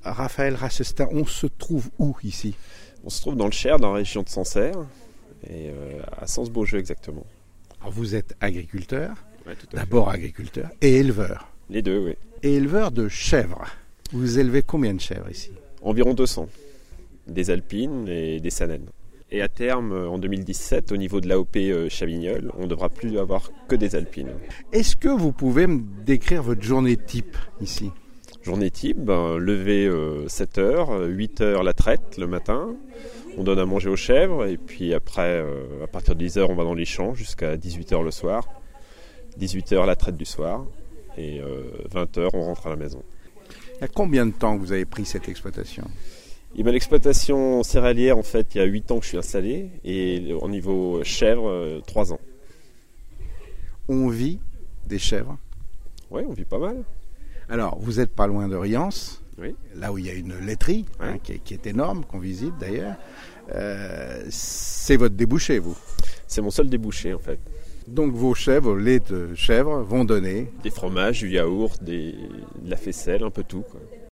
Raphaël Rassestin, on se trouve où ici? On se trouve dans le Cher, dans la région de Sancerre, et à Sens-Beaujeu exactement. Alors vous êtes agriculteur, Ouais, tout à fait. d'abord agriculteur et éleveur. Les deux, oui. Et éleveur de chèvres. Vous élevez combien de chèvres ici? Environ 200. Des alpines et des sanennes. Et à terme, en 2017, au niveau de l'AOP Chavignol, on ne devra plus avoir que des alpines. Est-ce que vous pouvez me décrire votre journée type ici? Journée type, lever 7h, 8h la traite le matin. On donne à manger aux chèvres et puis après, à partir de 10h, on va dans les champs jusqu'à 18h le soir. 18h la traite du soir et 20h, on rentre à la maison. Il y a combien de temps que vous avez pris cette exploitation? L'exploitation céréalière, en fait, il y a 8 ans que je suis installé et au niveau chèvres, 3 ans. On vit des chèvres. Oui, on vit pas mal. Alors, vous n'êtes pas loin de Riance, Oui. là où il y a une laiterie, Ouais. qui est énorme, qu'on visite d'ailleurs. C'est votre débouché, vous. C'est mon seul débouché, en fait. Donc vos chèvres, vos laits de chèvres vont donner. Des fromages, du yaourt, de la faisselle, un peu tout, quoi.